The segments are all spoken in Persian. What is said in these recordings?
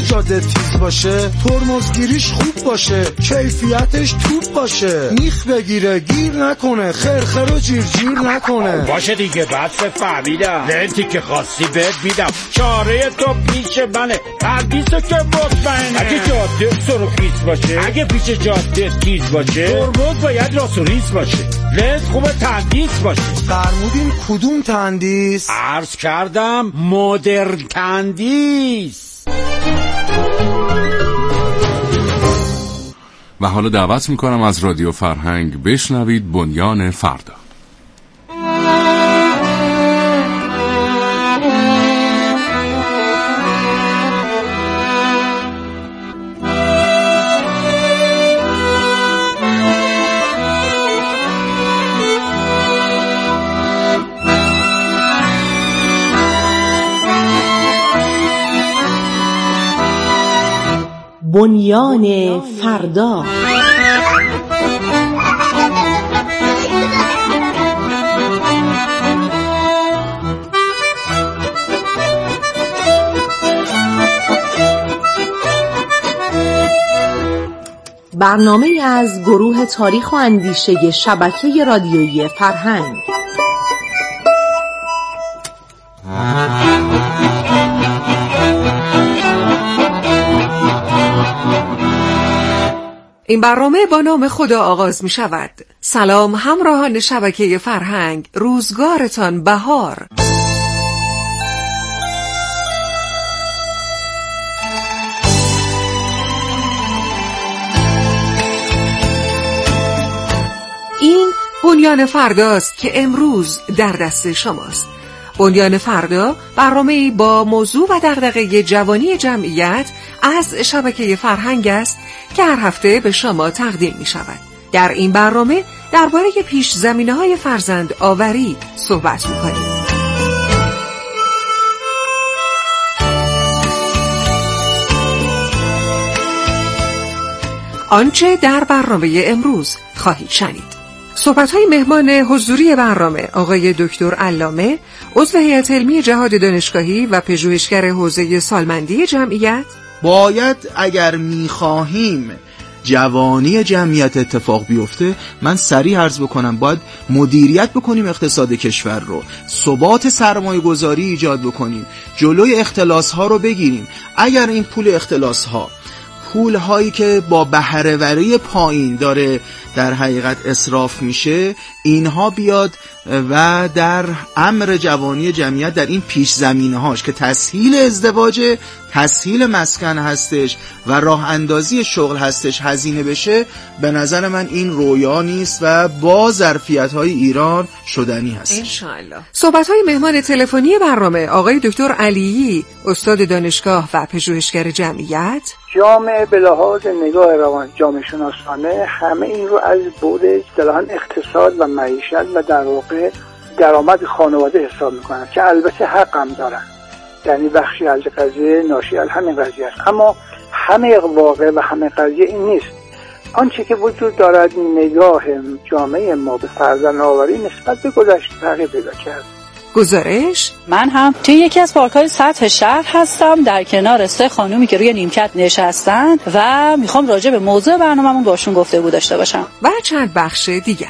جاده تیز باشه، ترمزگیریش خوب باشه، کیفیتش توپ باشه، میخ بگیره گیر نکنه، خرخر و جیر نکنه. باشه دیگه بس فهمیدم، لنتی که خواستی بهت میدم، چاره تو پیش منه، تندیسو که مطمئنه. اگه جاده سر و پیس باشه، اگه پیش جاده تیز باشه، ترمز باید راست و ریز باشه، لنت خوبه تندیس باشه. فرمودین کدوم تندیس؟ عرض کردم مدرن تندیس. و حالا دعوت میکنم از رادیو فرهنگ بشنوید بنیان فردا. بنیان فردا. برنامه از گروه تاریخ و اندیشه شبکه رادیویی فرهنگ. این برنامه با نام خدا آغاز می شود. سلام همراهان شبکه فرهنگ، روزگارتان بهار. این بنیان فرداست که امروز در دست شماست. بنیان فردا برنامه‌ای با موضوع و دغدغه جوانی جمعیت از شبکه فرهنگ است که هر هفته به شما تقدیم می شود. در این برنامه درباره پیش زمینه‌های فرزند آوری صحبت می کنیم. آنچه در برنامه امروز خواهید شنید: صحبت‌های مهمان حضوری برنامه آقای دکتر علامه، عضو هیئت علمی جهاد دانشگاهی و پژوهشگر حوزه سالمندی جمعیت. باید اگر می‌خواهیم جوانی جمعیت اتفاق بیفته، من سریع عرض بکنم باید مدیریت بکنیم اقتصاد کشور رو، ثبات سرمایه گذاری ایجاد بکنیم، جلوی اختلاس ها رو بگیریم. اگر این پول اختلاس ها، پول هایی که با بهره‌وری پایین داره در حقیقت اسراف میشه، اینها بیاد و در امر جوانی جمعیت در این پیش زمینه هاش که تسهیل ازدواج، تسهیل مسکن هستش و راه اندازی شغل هستش هزینه بشه، به نظر من این رویا نیست و با ظرفیت های ایران شدنی هست انشاءالله. صحبت های مهمان تلفنی برنامه آقای دکتر علیی، استاد دانشگاه و پژوهشگر جمعیت. جامعه به لحاظ نگاه روان جامعه شناسانه همه این رو از بعد اصطلاحاً اقتصاد و معیشت و در واقع درآمد خانواده حساب میکنن که البته حق هم دارن، یعنی بخشی از قضیه ناشی از همین قضیه است، اما همه واقع و همه قضیه این نیست. آنچه که وجود دارد نگاه جامعه ما به فرزندآوری نسبت به گذشته تغییر پیدا کرد. گزارش: من هم توی یکی از پارک‌های سطح شهر هستم، در کنار 3 خانومی که روی نیمکت نشستن و میخوام راجع به موضوع برنامه‌مون باشون گفتگو داشته باشم و چند بخش دیگر.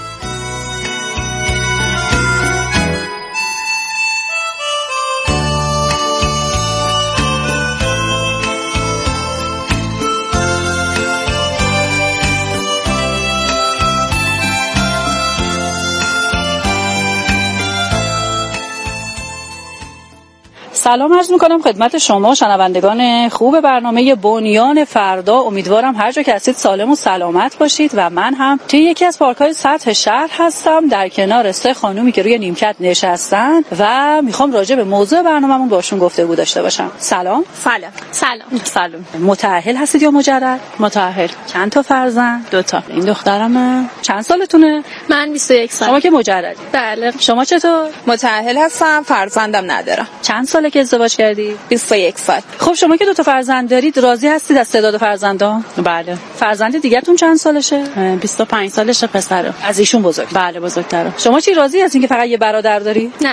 سلام عرض میکنم خدمت شما شنوندگان خوب برنامه بنیان فردا. امیدوارم هر جا که هستید سالم و سلامت باشید و من هم توی یکی از پارک‌های سطح شهر هستم، در کنار 3 خانومی که روی نیمکت نشستن و میخوام راجع به موضوع برنامه‌مون باشون گفتگو داشته باشم. سلام. سلام. متأهل هستید یا مجرد؟ متأهل. چند تا فرزند؟ 2 تا. این دخترمه. چند سالتونه؟ من 21 سال. شما که مجردی؟ بله. شما چطور؟ متأهل هستم، فرزندم ندارم. چند ساله که که ازدواج کردی؟ 21 سال. خب شما که 2 فرزند دارید راضی هستید از تعداد فرزندان؟ بله. فرزند دیگه‌تون چند سالشه؟ 25 سالشه پسره. از ایشون بزرگ؟ بله بزرگتره. شما چی راضی هستین که فقط یه برادر داری؟ نه.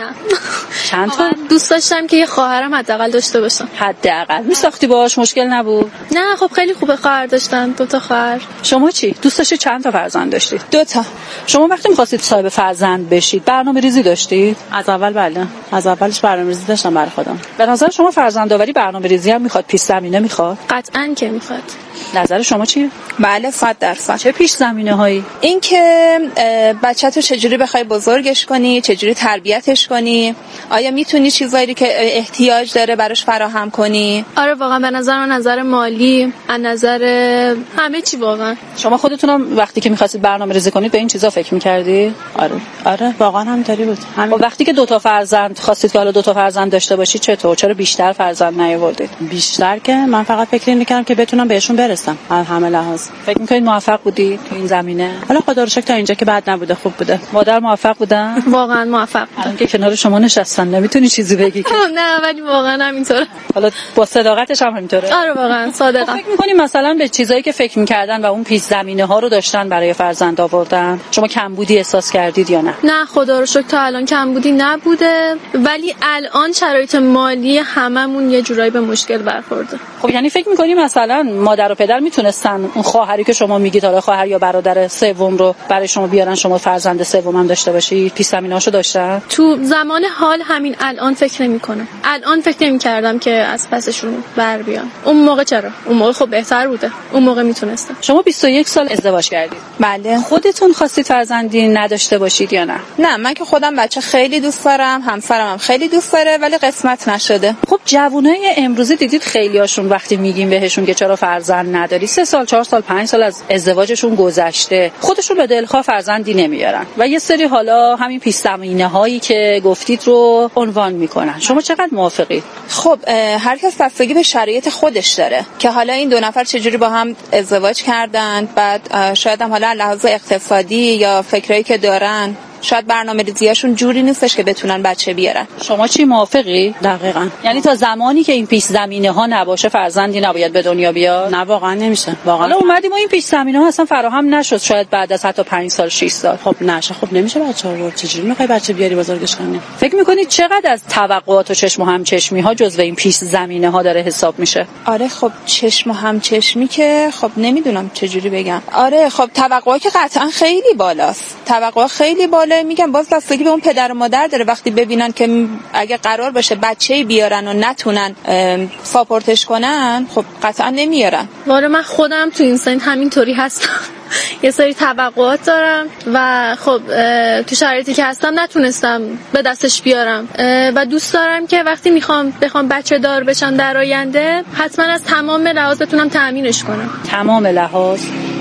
چند تا؟ دوست داشتم که یه خواهرم حداقل داشته باشم. حداقل میساختی باهاش مشکل نبود؟ نه خب خیلی خوبه خواهر داشتن، 2 تا خواهر. شما چی؟ دوست داشتید چند تا فرزند داشتید؟ 2 تا. شما وقتی می‌خواستید صاحب فرزند بشید برنامه‌ریزی داشتید؟ از اول بله. از اولش برنامه‌ریزی داشتم برای خودم. به نظر شما فرزندآوری برنامه‌ریزی هم میخواد، پیش زمینه میخواد؟ قطعاً که میخواد. نظر شما چیه؟ بله 100%. چه پیش زمینه‌هایی؟ این که بچه‌تو چجوری بخوای بزرگش کنی، چجوری تربیتش کنی، آیا میتونی چیزایی که احتیاج داره براش فراهم کنی؟ آره واقعا به نظر من نظر مالی، از نظر همه چی واقعا. شما خودتونم وقتی که می‌خواستید برنامه‌ریزی کنید به این چیزا فکر می‌کردی؟ آره واقعا همینطوری بود. و وقتی که 2 تا فرزند خواستید که حالا 2 تا فرزند داشته باشید چطور؟ چرا بیشتر فرزند نیاوردید؟ بیشتر که من فقط فکر می‌کردم که بتونم بهشون برسم از همه لحاظ. فکر می‌کنید موفق بودی تو این زمینه؟ حالا خدا رو شکر تا اینجا که بد نبوده، خوب بوده. مادر موفق بودن؟ واقعا موفق. الان که کنار شما نشستن نمیتونی چیزی بگی که نه ولی واقعا همینطوره. حالا با صداقتش هم همینطوره. آره واقعا صادقم. فکر می‌کنی مثلا به چیزایی که فکر می‌کردن و اون پیش زمینه‌ها رو داشتن برای فرزند آوردن شما کمبودی احساس کردید یا نه؟ نه خدا رو شکر تا الان کمبودی نبوده، ولی الان شرایط مالی هممون یه جورایی به مشکل برخورده. خب یعنی فکر می‌کنی مثلا مادر و پدر میتونستن اون خواهری که شما میگید حالا خواهر یا برادر سوم رو برای شما بیارن شما فرزند سوم هم داشته باشی؟ پیش زمینه‌هاشو داشتن؟ تو زمان حال همین الان فکر نمی‌کنم. الان فکر نمی‌کردم که از پسشون بر بیام. اون موقع چرا؟ اون موقع خب بهتر بوده. اون موقع میتونستم. شما 21 سال ازدواج کردید. بله. خودتون خواستید فرزندی نداشته باشید یا نه؟ نه من که خودم بچه خیلی دوست دارم، همسرم هم خیلی دوست داره، ولی قسمت نشده. خب جوونای امروزی دیدید خیلیاشون وقتی میگیم بهشون که چرا فرزند نداری 3 سال 4 سال 5 سال از ازدواجشون گذشته خودشون به دلخواه فرزندی نمیارن و یه سری حالا همین پیش زمینه‌هایی که گفتید رو عنوان میکنن. شما چقدر موافقید؟ خب هر کس بستگی به شرایط خودش داره که حالا این 2 نفر چجوری با هم ازدواج کردن، بعد شاید هم حالا لحاظ اقتصادی یا فکرایی که دارن شاید برنامه‌ریزیاشون جوری نیستش که بتونن بچه بیارن. شما چی موافقی؟ دقیقاً. یعنی تا زمانی که این پیش زمینه‌ها نباشه فرزندی نباید به دنیا بیاد؟ نه واقعا نمیشه. واقعا. حالا اومدیم و این پیش زمینه‌ها اصلا فراهم نشد شاید بعد از حتی 5 سال 6 سال. خب نشه. خب نمیشه بچه آورد. چجوری میخوای بچه بیاری بزرگش کنی؟ فکر می‌کنید چقدر از توقعات و چشم و همچشمی‌ها جزو این پیش زمینه‌ها داره حساب میشه؟ آره خب چشم و همچشمی که خب نمیدونم چجوری بگم. آره خب توقعات که قطعا خیلی بالاست. توقع خیلی بالا. میگم باز بستگی به اون پدر و مادر داره. وقتی ببینن که اگه قرار باشه بچه‌ای بیارن و نتونن ساپورتش کنن خب قطعا نمیارن. واره من خودم تو این سن همینطوری هستم. یه سری توقعات دارم و خب تو شرایطی که هستم نتونستم به دستش بیارم و دوست دارم که وقتی بخوام بچه دار بشم در آینده حتما از تمام لحاظ بتونم تأمینش کنم. تمام لحاظ؟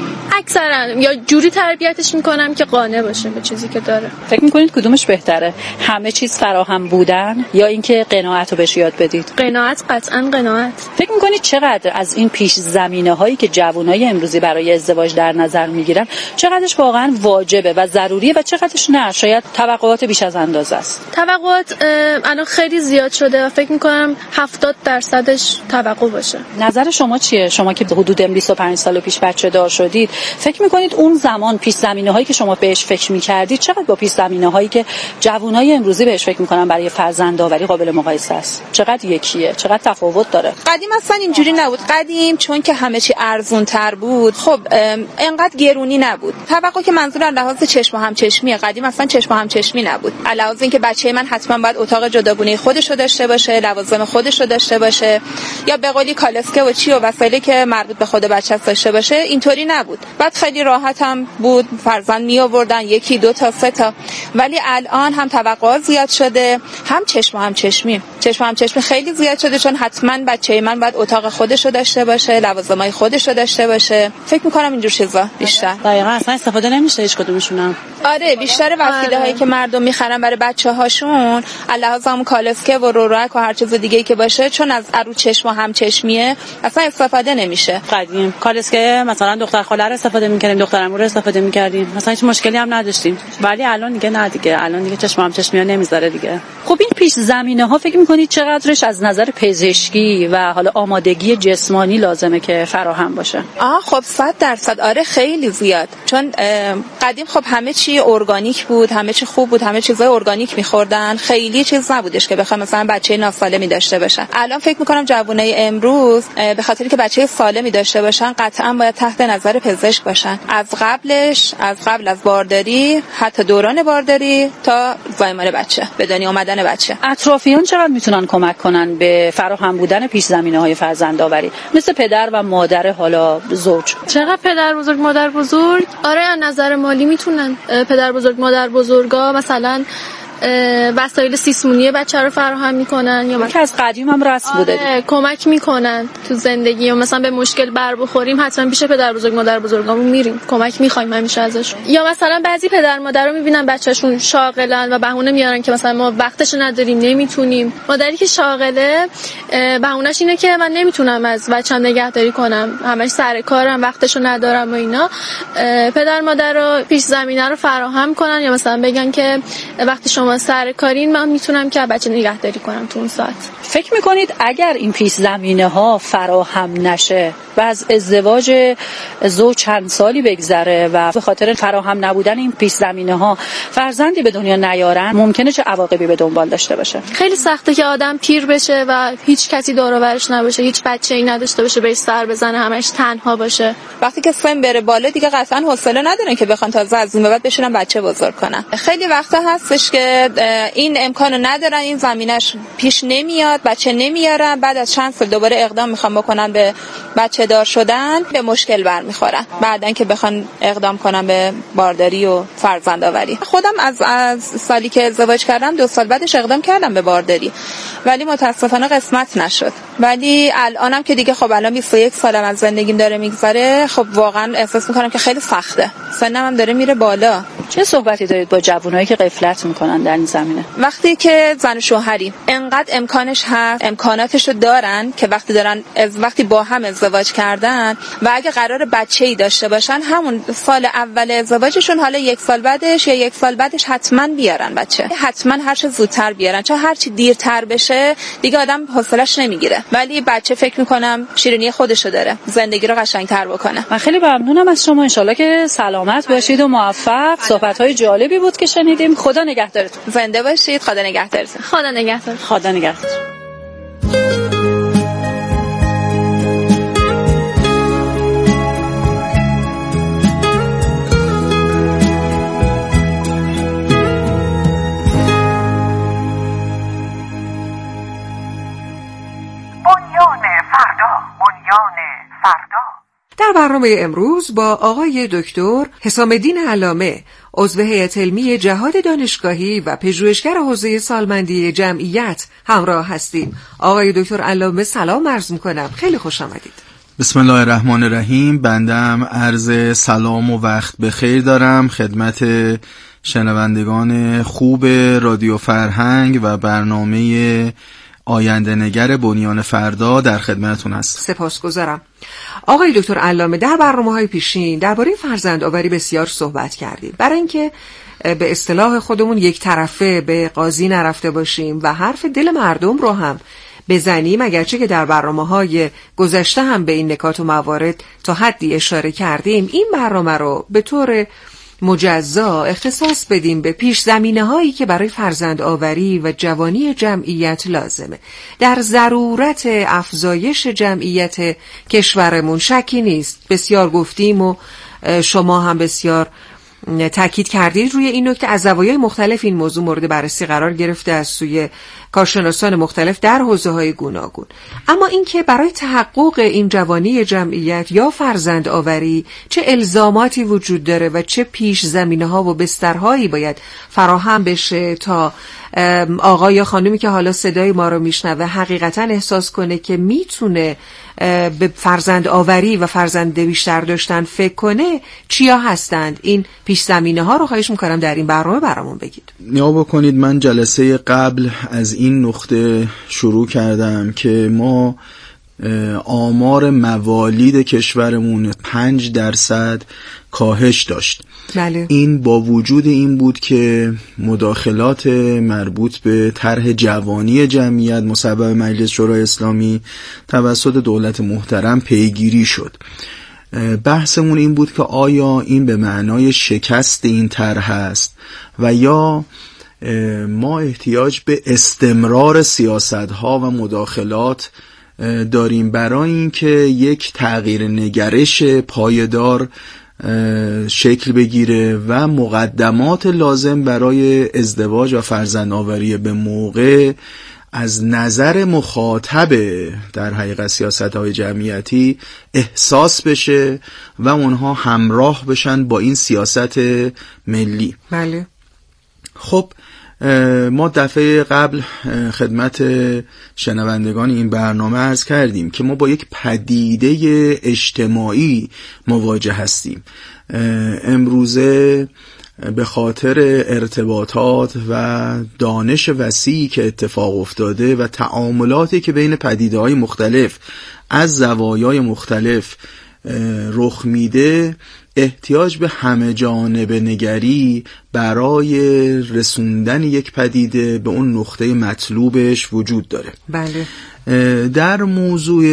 اکثرا یا جوری تربیتش میکنم که قانع باشه به چیزی که داره. فکر میکنید کدومش بهتره؟ همه چیز فراهم بودن یا اینکه قناعت رو بهش یاد بدید؟ قناعت، قطعا قناعت. فکر میکنید چقدر از این پیش زمینه‌هایی که جوانای امروزی برای ازدواج در نظر میگیرن چقدرش واقعا واجبه و ضروریه و چقدرش نه شاید توقعات بیش از اندازه است؟ توقعات الان خیلی زیاد شده و فکر میکنم 70%ش توقع باشه. نظر شما چیه؟ شما که حدود 25 سال پیش بچه دار شدید فکر میکنید اون زمان پیش زمینه‌هایی که شما بهش فکر میکردید چقدر با پیش زمینه‌هایی که جوانای امروزی بهش فکر میکنن برای فرزندآوری قابل مقایسه است؟ چقدر یکیه؟ چقدر تفاوت داره؟ قدیم اصلا اینجوری نبود. قدیم چون که همه چی ارزون تر بود خب انقدر گرونی نبود. توقع که منظور از لحاظ چشم و همچشمیه. قدیم اصلا چشم و همچشمی نبود. علاوه اینکه بچه من حتما باید اتاق جداگونه خودش رو داشته باشه، لوازم خودش رو داشته باشه یا به قولی کالسکه و چی و وسایلی که مربوط به خود بچه داشته باشه، اینطوری نبود. بعد خیلی راحت هم بود فرزند می آوردن 1 2 تا 3 تا. ولی الان هم توقع زیاد شده، هم چشم و همچشمی خیلی زیاد شده چون حتما بچه من باید اتاق خودش رو داشته باشه، لوازمای خودش رو داشته باشه. فکر می‌کنم اینجور چیزا بیشتر. دقیقاً اصلا استفاده نمیشه هیچ کدومشون. آره بیشتر وسیله‌هایی که مردم می‌خرن برای بچه‌هاشون علاوه هم کالسکه و رورک و هر چیز دیگه‌ای که باشه چون از ارو چشم و همچشمیه اصلا استفاده نمیشه. قدیم کالسکه مثلا دختر خاله رو استفاده می‌کردیم، دخترمو رو استفاده می‌کردیم، مثلا هیچ مشکلی هم نداشتیم. ولی الان دیگه نه دیگه. الان دیگه چشم و همچشمی‌ها نمیذاره دیگه. خب این پیش زمینه ها فکر می‌کنید چقدرش از نظر پزشکی و حالا آمادگی جسمانی لازمه که فراهم باشه؟ خب 100%. آره خیلی زیاد، چون قدیم خب همه چی ارگانیک بود، همه چی خوب بود، همه چیزای ارگانیک می‌خوردن، خیلی چیز نبودش که بخوام مثلا بچه ناسالمی داشته باشن. الان فکر می‌کنم جوانای امروز به خاطری که بچه سالمی داشته باشن قطعاً باید تحت نظر پزشک باشن، از قبل از بارداری، حتی دوران بارداری تا زایمان بچه، به دنیا آمدن بچه. اطرافیان چقدر میتونن کمک کنن به فراهم بودن پیش زمینه‌های فرزندآوری، مثل پدر و مادر حالا زوج؟ چقدر پدر بزرگ مادر بزرگ؟ آره از نظر مالی میتونن پدر بزرگ مادر بزرگا مثلا وسایل سیسمونی بچه رو فراهم میکنن، یا که از قدیم هم رسم بوده کمک میکنن تو زندگی، و مثلا به مشکل بر بخوریم حتما پیش پدر بزرگ مادر بزرگامون میریم، کمک میخوایم همیشه ازشون. یا مثلا بعضی پدر مادر رو میبینن بچه‌شون شاغلن و بهونه میارن که مثلا ما وقتش نداریم نمیتونیم. مادری که شاغله بهونه‌ش اینه که من نمیتونم از بچه‌م نگهداری کنم، همش سر کارم، وقتشو ندارم و اینا. پدر مادر رو پیش زمینه رو فراهم کنن، یا مثلا بگن که وقتی شما سر کارین من میتونم که بچه نگهداری کنم تو اون ساعت. فکر میکنید اگر این پیش زمینه ها فراهم نشه و از ازدواج زوج چند سالی بگذره و به خاطر فراهم نبودن این پیش زمینه ها فرزندی به دنیا نیارن، ممکنه چه عواقبی به دنبال داشته باشه؟ خیلی سخته که آدم پیر بشه و هیچ کسی دور و برش نباشه، هیچ بچه‌ای نداشته باشه بهش سر بزنه، همش تنها باشه. وقتی که سن بره بالا دیگه قطعاً حوصله ندارن که بخوان تازه از این به بعد بشونن بچه بزرگ کنن. خیلی وقتا هستش که این امکانو ندارن، این زمینش پیش نمیاد، بچه نمیارن، بعد از چند سال دوباره اقدام میخوان بکنن به بچه دار شدن، به مشکل برمیخورن بعدن که بخوان اقدام کنن به بارداری و فرزندآوری. خودم از سالی که ازدواج کردم 2 سال بعدش اقدام کردم به بارداری، ولی متاسفانه قسمت نشد. ولی الانم که دیگه خب الان 21 سالم از زندگیم داره میگذره، خب واقعا احساس میکنم که خیلی سخته، سنم هم داره میره بالا. چه صحبتی دارید با جوانایی که غفلت میکنن در این زمینه؟ وقتی که زن و شوهری انقدر امکانش هست، امکاناتشو دارن که وقتی با هم ازدواج کردن و اگه قرار بچه‌ای داشته باشن، همون سال اول ازدواجشون حالا 1 سال بعدش یا 1 سال بعدش حتما بیارن بچه، حتما هر چه زودتر بیارن، چون هر چی دیرتر بشه دیگه آدم حوصله‌اش نمیگیره. ولی بچه فکر میکنم شیرینی خودشو داره، زندگی رو قشنگ‌تر بکنه. من خیلی ممنونم از شما، انشالله که سلامت باشید و موفق. صحبت‌های جالبی بود که شنیدیم. خدا نگهدارتون. زنده باشید. خدا نگهدارتون. خدا نگهدار. خدا نگهدار. در برنامه امروز با آقای دکتر حسام الدین علامه، عضو هیئت علمی جهاد دانشگاهی و پژوهشگر حوزه سالمندی جمعیت همراه هستیم. آقای دکتر علامه سلام عرض می‌کنم، خیلی خوش آمدید. بسم الله الرحمن الرحیم. بندم عرض سلام و وقت بخیر دارم خدمت شنوندگان خوب رادیو فرهنگ و برنامه آینده نگر بنیان فردا در خدمتتون هست. سپاسگزارم. آقای دکتر علامه، در برنامه‌های پیشین درباره فرزندآوری بسیار صحبت کردیم، برای اینکه به اصطلاح خودمون یک طرفه به قاضی نرفته باشیم و حرف دل مردم رو هم بزنیم، اگرچه که در برنامه‌های گذشته هم به این نکات و موارد تا حدی اشاره کردیم، این برنامه رو به طور مجزا اختصاص بدیم به پیش زمینه هایی که برای فرزند آوری و جوانی جمعیت لازمه. در ضرورت افزایش جمعیت کشورمون شکی نیست، بسیار گفتیم و شما هم بسیار تاکید کردید روی این نکته. از زوایای مختلف این موضوع مورد بررسی قرار گرفته از سوی کارشناسان مختلف در حوزه‌های گوناگون. اما اینکه برای تحقق این جوانی جمعیت یا فرزند آوری چه الزاماتی وجود داره و چه پیش زمینه‌ها و بسترهایی باید فراهم بشه تا آقا یا خانومی که حالا صدای ما رو میشنوه حقیقتاً احساس کنه که میتونه به فرزند آوری و فرزند بیشتر داشتن فکر کنه، چیا هستند این پیش زمینه ها رو خواهش میکنم در این برنامه برامون بگید. نیا بکنید من جلسه قبل از این نقطه شروع کردم که ما آمار موالید کشورمون 5% کاهش داشت. بله. این با وجود این بود که مداخلات مربوط به طرح جوانی جمعیت مصوب مجلس شورای اسلامی توسط دولت محترم پیگیری شد. بحثمون این بود که آیا این به معنای شکست این طرح است و یا ما احتیاج به استمرار سیاست‌ها و مداخلات داریم برای اینکه یک تغییر نگرش پایدار شکل بگیره و مقدمات لازم برای ازدواج و فرزندآوری به موقع از نظر مخاطب در حقیقت سیاست‌های جمعیتی احساس بشه و اونها همراه بشن با این سیاست ملی. بله. خب ما دفعه قبل خدمت شنوندگان این برنامه عرض کردیم که ما با یک پدیده اجتماعی مواجه هستیم. امروزه به خاطر ارتباطات و دانش وسیعی که اتفاق افتاده و تعاملاتی که بین پدیده‌های مختلف از زوایای مختلف رخ میده، احتیاج به همه جانبه نگری برای رسوندن یک پدیده به اون نقطه مطلوبش وجود داره. بله. در موضوع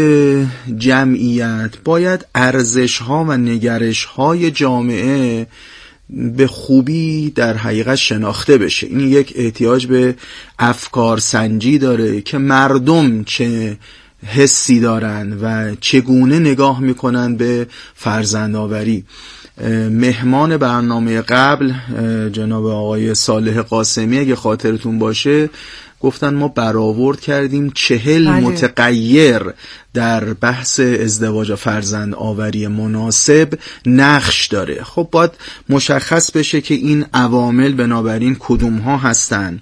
جمعیت باید ارزش‌ها و نگرش‌های جامعه به خوبی در حقیقت شناخته بشه. این یک احتیاج به افکار سنجی داره که مردم چه حسی دارن و چگونه نگاه میکنن به فرزندآوری. مهمان برنامه قبل جناب آقای صالح قاسمی اگه خاطرتون باشه گفتن ما برآورد کردیم 40 متغیر در بحث ازدواج و فرزندآوری مناسب نقش داره. خب باید مشخص بشه که این عوامل بنابراین کدوم ها هستن.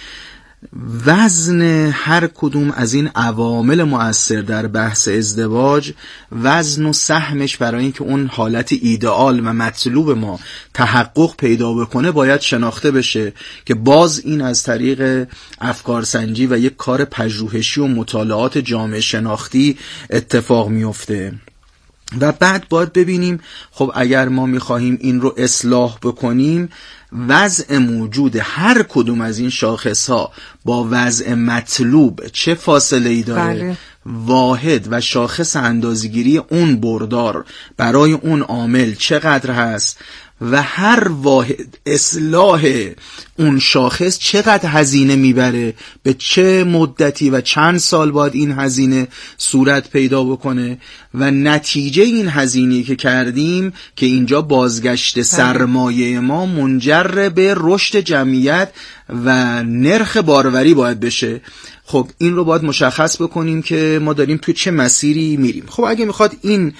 وزن هر کدوم از این عوامل مؤثر در بحث ازدواج، وزن و سهمش برای اینکه اون حالت ایدئال و مطلوب ما تحقق پیدا بکنه باید شناخته بشه که باز این از طریق افکار سنجی و یک کار پژوهشی و مطالعات جامعه شناختی اتفاق میفته. و بعد باید ببینیم خب اگر ما میخواهیم این رو اصلاح بکنیم، وضع موجود هر کدوم از این شاخص ها با وضع مطلوب چه فاصله ای داره. بله. واحد و شاخص اندازه‌گیری اون بردار برای اون عامل چقدر هست و هر واحد اصلاح اون شاخص چقدر هزینه میبره، به چه مدتی و چند سال باید این هزینه صورت پیدا بکنه و نتیجه این هزینه‌ای که کردیم که اینجا بازگشت سرمایه ما منجر به رشد جمعیت و نرخ باروری باید بشه. خب این رو باید مشخص بکنیم که ما داریم تو چه مسیری میریم. خب اگه میخواد این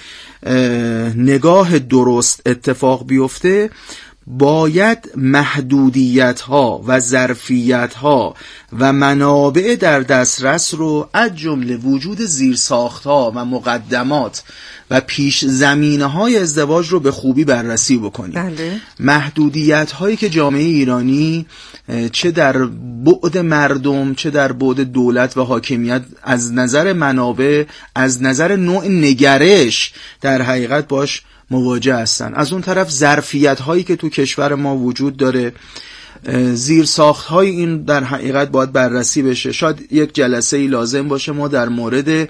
نگاه درست اتفاق بیفته، باید محدودیت ها و ظرفیت ها و منابع در دسترس رو از جمله وجود زیرساخت ها و مقدمات و پیش زمینه های ازدواج رو به خوبی بررسی بکنیم. بله. محدودیت هایی که جامعه ایرانی چه در بعد مردم چه در بعد دولت و حاکمیت از نظر منابع، از نظر نوع نگرش در حقیقت باش مواجه هستن. از اون طرف ظرفیت هایی که تو کشور ما وجود داره، زیر ساخت های این در حقیقت باید بررسی بشه. شاید یک جلسه ای لازم باشه ما در مورد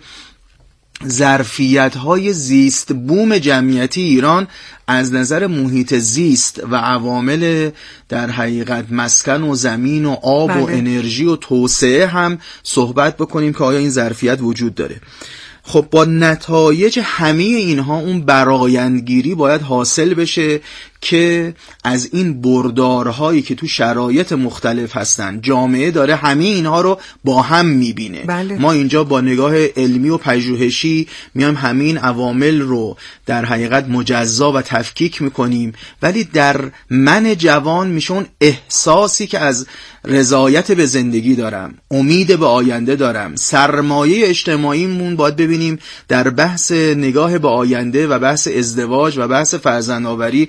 ظرفیت های زیست بوم جمعیتی ایران از نظر محیط زیست و عوامل در حقیقت مسکن و زمین و آب و انرژی و توسعه هم صحبت بکنیم که آیا این ظرفیت وجود داره. خب با نتایج همه اینها اون برآیندگیری باید حاصل بشه که از این بردارهایی که تو شرایط مختلف هستن جامعه داره همه اینها رو با هم میبینه. بله. ما اینجا با نگاه علمی و پژوهشی میایم همین عوامل رو در حقیقت مجزا و تفکیک میکنیم، ولی در من جوان میشه اون احساسی که از رضایت به زندگی دارم، امید به آینده دارم، سرمایه اجتماعیمون باید ببینیم در بحث نگاه به آینده و بحث ازدواج و بحث فرزندآوری چه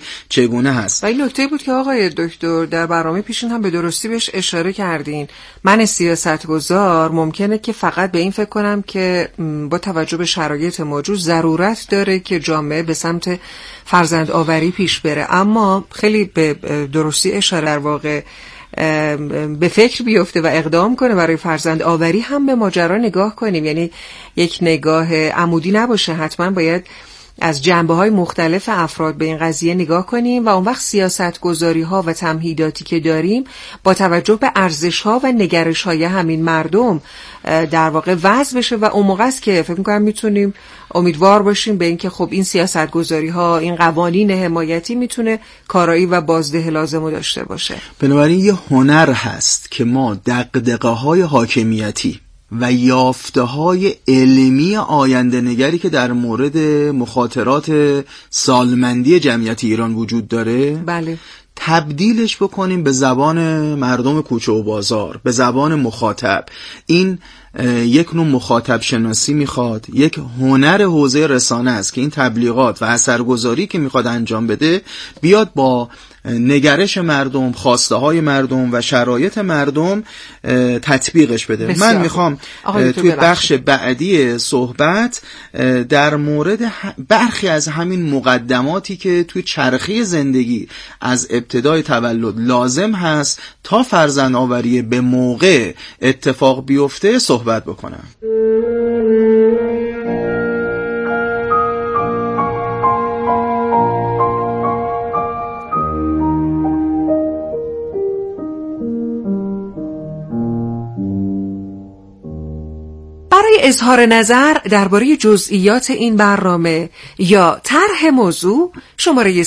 چگونه هست. و این نکته بود که آقای دکتر در برنامه پیشین هم به درستی بهش اشاره کردین. من سیاستگزار ممکنه که فقط به این فکر کنم که با توجه به شرایط موجود ضرورت داره که جامعه به سمت فرزند آوری پیش بره، اما خیلی به درستی اشاره در واقع به فکر بیفته و اقدام کنه برای فرزند آوری هم به ماجرا نگاه کنیم. یعنی یک نگاه عمودی نباشه، حتما باید از جنبه‌های مختلف افراد به این قضیه نگاه کنیم و اون وقت سیاست‌گذاری‌ها و تمهیداتی که داریم با توجه به ارزش‌ها و نگرش‌های همین مردم در واقع وضع بشه و اون موقع است که فکر می‌کنم میتونیم امیدوار باشیم به اینکه خب این سیاست‌گذاری‌ها، این قوانین حمایتی میتونه کارایی و بازده لازمو داشته باشه. بنابراین یه هنر هست که ما دغدغه‌های حاکمیتی و یافته‌های علمی آینده نگری که در مورد مخاطرات سالمندی جمعیت ایران وجود داره، بله، تبدیلش بکنیم به زبان مردم کوچه و بازار، به زبان مخاطب. این یک نوع مخاطب شناسی میخواد، یک هنر حوزه رسانه است که این تبلیغات و اثرگذاری که میخواد انجام بده بیاد با نگرش مردم، خواسته های مردم و شرایط مردم تطبیقش بده. بسیار. من میخوام توی بخش بعدی صحبت در مورد برخی از همین مقدماتی که توی چرخه زندگی از ابتدای تولد لازم هست تا فرزند آوری به موقع اتفاق بیفته صحبت بکنم. برای اظهار نظر درباره جزئیات این برنامه یا طرح موضوع شماره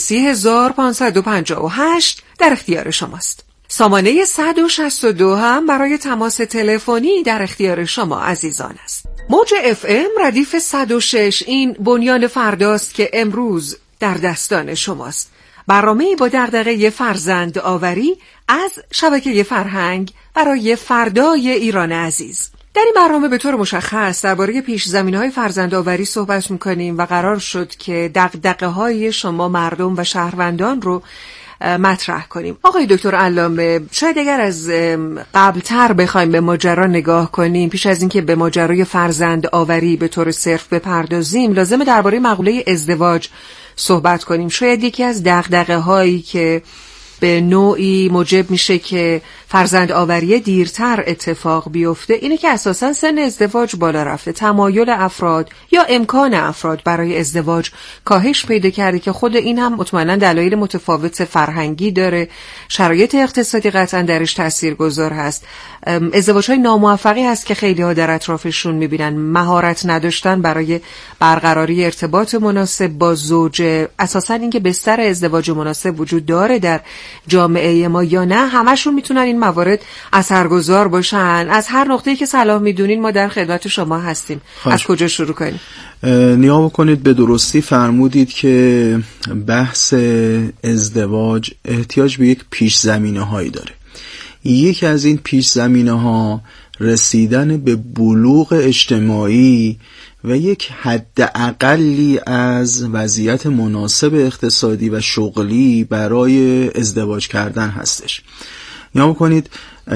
3558 در اختیار شماست. سامانه 162 هم برای تماس تلفنی در اختیار شما عزیزان است. موج FM ردیف 106 این بنیان فرداست که امروز در دستان شماست. برنامه‌ای با دغدغه فرزند آوری از شبکه فرهنگ برای فردای ایران عزیز. در این برنامه به طور مشخص درباره پیش‌زمینه‌های فرزندآوری صحبت می‌کنیم و قرار شد که دغدغه‌های شما مردم و شهروندان رو مطرح کنیم. آقای دکتر علامه، شاید اگر از قبلتر بخوایم به ماجرا نگاه کنیم، پیش از اینکه به ماجرای فرزندآوری به طور صرف بپردازیم، لازمه درباره مقوله ازدواج صحبت کنیم. شاید یکی از دغدغه‌هایی که به نوعی موجب میشه که فرزند آوری دیرتر اتفاق بیفته اینه که اساساً سن ازدواج بالا رفته، تمایل افراد یا امکان افراد برای ازدواج کاهش پیدا کرده که خود این هم مطمئناً دلایل متفاوت فرهنگی داره، شرایط اقتصادی قطعاً درش تاثیرگذار هست، ازدواج‌های ناموفقی هست که خیلی‌ها در اطرافشون می‌بینن، مهارت نداشتن برای برقراری ارتباط مناسب با زوج، اساساً اینکه بستر ازدواج مناسب وجود داره در جامعه ما یا نه، همشون میتونن این موارد اثرگذار باشن. از هر نقطه‌ای که صلاح میدونین ما در خدمت شما هستیم. از کجا شروع کنیم؟ نیا بکنید، به درستی فرمودید که بحث ازدواج احتیاج به یک پیش زمینه هایی داره. یکی از این پیش زمینه ها رسیدن به بلوغ اجتماعی و یک حد اقلی از وضعیت مناسب اقتصادی و شغلی برای ازدواج کردن هستش. یا بکنید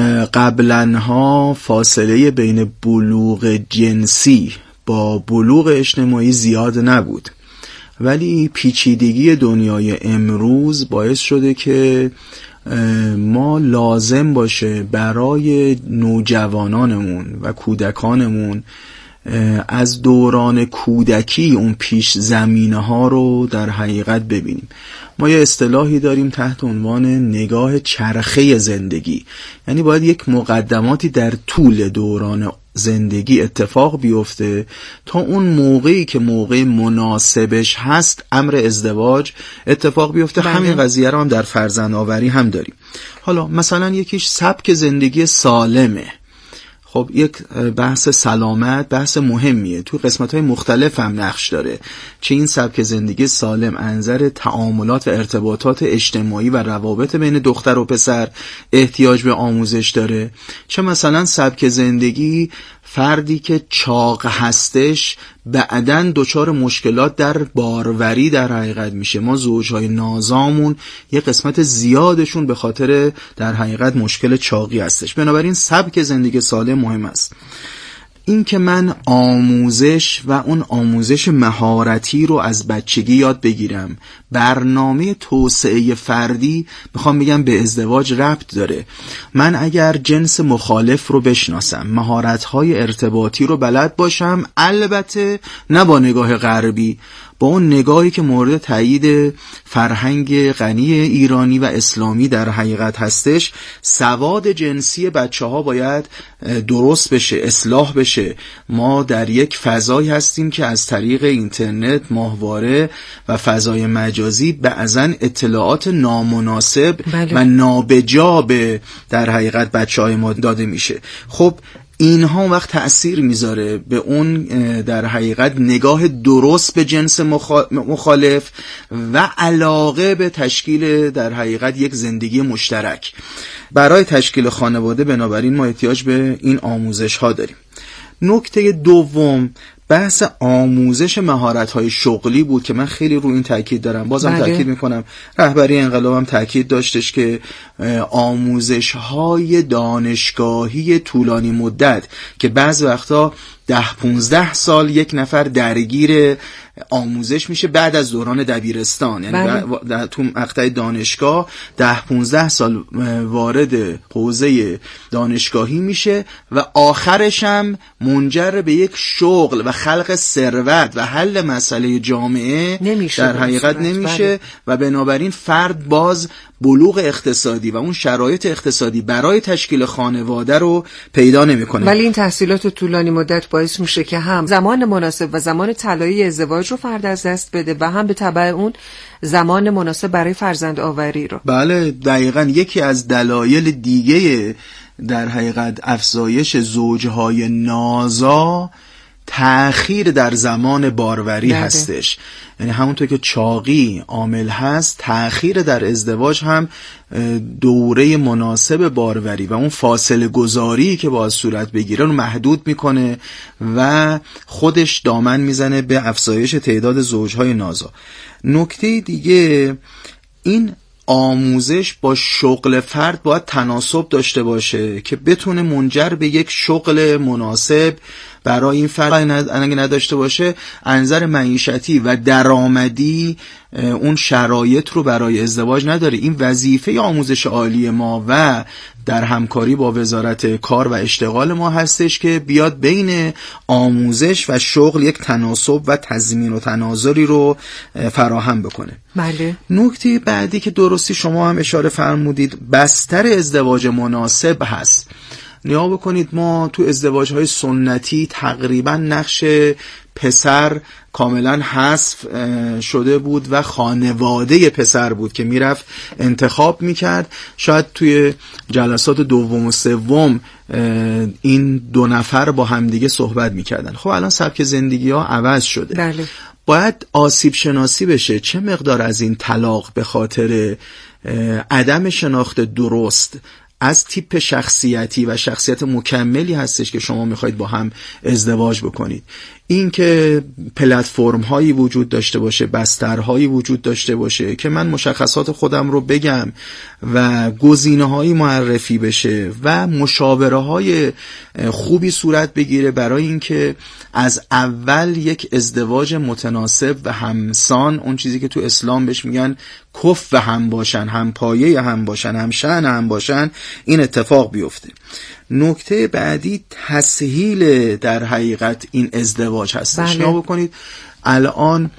قبلنها فاصله بین بلوغ جنسی با بلوغ اجتماعی زیاد نبود، ولی پیچیدگی دنیای امروز باعث شده که ما لازم باشه برای نوجوانانمون و کودکانمون از دوران کودکی اون پیش زمینه ها رو در حقیقت ببینیم. ما یه اصطلاحی داریم تحت عنوان نگاه چرخه زندگی، یعنی باید یک مقدماتی در طول دوران زندگی اتفاق بیفته تا اون موقعی که موقع مناسبش هست امر ازدواج اتفاق بیفته. همین قضیه رو هم در فرزند آوری هم داریم. حالا مثلا یکیش سبک زندگی سالمه. خب یک بحث سلامت بحث مهمیه، تو قسمت‌های مختلف هم نقش داره، چه این سبک زندگی سالم انظر تعاملات و ارتباطات اجتماعی و روابط بین دختر و پسر احتیاج به آموزش داره، چه مثلا سبک زندگی فردی که چاق هستش بعدن دچار مشکلات در باروری در حقیقت میشه. ما زوجهای نازامون یه قسمت زیادشون به خاطر در حقیقت مشکل چاقی هستش. بنابراین سبک زندگی سالم مهم است. این که من آموزش و اون آموزش مهارتی رو از بچگی یاد بگیرم، برنامه توسعه فردی میخوام بگم به ازدواج ربط داره. من اگر جنس مخالف رو بشناسم، مهارت‌های ارتباطی رو بلد باشم، البته نه با نگاه غربی، با اون نگاهی که مورد تایید فرهنگ غنی ایرانی و اسلامی در حقیقت هستش، سواد جنسی بچه‌ها باید درست بشه، اصلاح بشه. ما در یک فضایی هستیم که از طریق اینترنت، ماهواره و فضای مجازی بعضن اطلاعات نامناسب و نابجا به در حقیقت بچه‌های ما داده میشه. خب اینها وقت تأثیر میذاره به اون در حقیقت نگاه درست به جنس مخالف و علاقه به تشکیل در حقیقت یک زندگی مشترک. برای تشکیل خانواده بنابراین ما احتیاج به این آموزش ها داریم. نکته دوم بحث آموزش مهارت‌های شغلی بود که من خیلی رو این تاکید دارم. بازم تاکید میکنم رهبری انقلاب هم تاکید داشتش که آموزش‌های دانشگاهی طولانی مدت که بعض وقتا 10-15 سال یک نفر درگیر آموزش میشه بعد از دوران دبیرستان، یعنی تو مقطع دانشگاه 10-15 سال وارد حوزه دانشگاهی میشه و آخرش هم منجر به یک شغل و خلق ثروت و حل مسئله جامعه در حقیقت نمیشه و بنابراین فرد باز بلوغ اقتصادی و اون شرایط اقتصادی برای تشکیل خانواده رو پیدا نمیکنه. ولی این تحصیلات طولانی مدت باعث میشه که هم زمان مناسب و زمان طلایی ازدواج رو فرد از دست بده و هم به تبع اون زمان مناسب برای فرزند آوری رو. بله دقیقاً یکی از دلایل دیگه در حقیقت افزایش زوجهای نازا تأخیر در زمان باروری هستش. یعنی همونطور که چاقی عامل هست، تأخیر در ازدواج هم دوره مناسب باروری و اون فاصله گذاری که باید صورت بگیره رو محدود میکنه و خودش دامن میزنه به افزایش تعداد زوجهای نازا. نکته دیگه این آموزش با شغل فرد باید تناسب داشته باشه که بتونه منجر به یک شغل مناسب برای این فرد اگه نداشته باشه از نظر معیشتی و درآمدی اون شرایط رو برای ازدواج نداره. این وظیفه آموزش عالی ما و در همکاری با وزارت کار و اشتغال ما هستش که بیاد بین آموزش و شغل یک تناسب و تضمین و تناظری رو فراهم بکنه. بله. نکته بعدی که درستی شما هم اشاره فرمودید بستر ازدواج مناسب هست. نیا بکنید ما تو ازدواج‌های سنتی تقریبا نقش پسر کاملا حذف شده بود و خانواده پسر بود که میرفت انتخاب میکرد. شاید توی جلسات دوم و سوم این دو نفر با همدیگه صحبت میکردن. خب الان سبک زندگی ها عوض شده. بله. باید آسیب شناسی بشه چه مقدار از این طلاق به خاطر عدم شناخت درست از تیپ شخصیتی و شخصیت مکملی هستش که شما میخواید با هم ازدواج بکنید. این که پلتفرم هایی وجود داشته باشه، بسترهایی وجود داشته باشه که من مشخصات خودم رو بگم و گزینه هایی معرفی بشه و مشاوره های خوبی صورت بگیره برای اینکه از اول یک ازدواج متناسب و همسان، اون چیزی که تو اسلام بهش میگن کف هم باشن، هم پایه هم باشن، هم شأن هم باشن، این اتفاق بیفته. نکته بعدی تسهیل در حقیقت این ازدواج هستش. بله. بکنید الان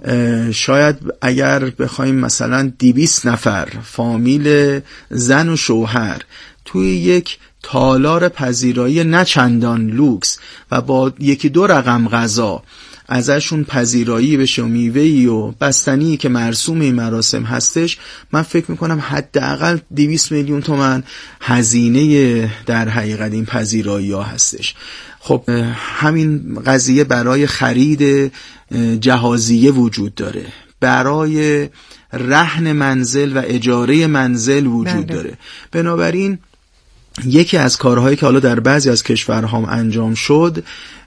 شاید اگر بخوایم مثلا 200 نفر فامیل زن و شوهر توی یک تالار پذیرایی نه چندان لوکس و با 1-2 رقم غذا ازشون پذیرایی بشه و میوه‌ای و بستنی که مرسوم این مراسم هستش، من فکر میکنم حداقل 200 میلیون تومان هزینه در حقیقت این پذیرایی ها هستش. خب همین قضیه برای خرید جهازیه وجود داره، برای رهن منزل و اجاره منزل وجود داره. بنابراین یکی از کارهایی که حالا در بعضی از کشورها انجام شد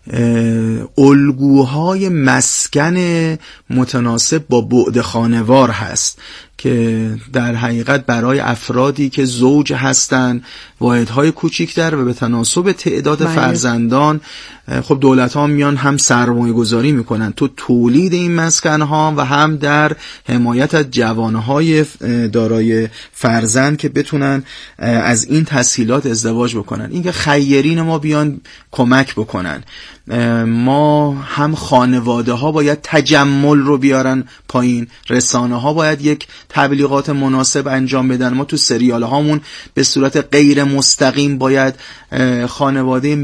الگوهای مسکن متناسب با بعد خانوار هست که در حقیقت برای افرادی که زوج هستن، واحدهای کوچیک‌تر و به تناسب تعداد فرزندان، خب دولت‌ها میان هم سرمایه گذاری میکنن تو تولید این مسکن‌ها و هم در حمایت از جوانهای دارای فرزند که بتونن از این تسهیلات ازدواج بکنن. اینکه خیرین ما بیان کمک بکنن، ما هم خانواده ها باید تجمل رو بیارن پایین، رسانه ها باید یک تبلیغات مناسب انجام بدن، ما تو سریال هامون به صورت غیر مستقیم باید خانواده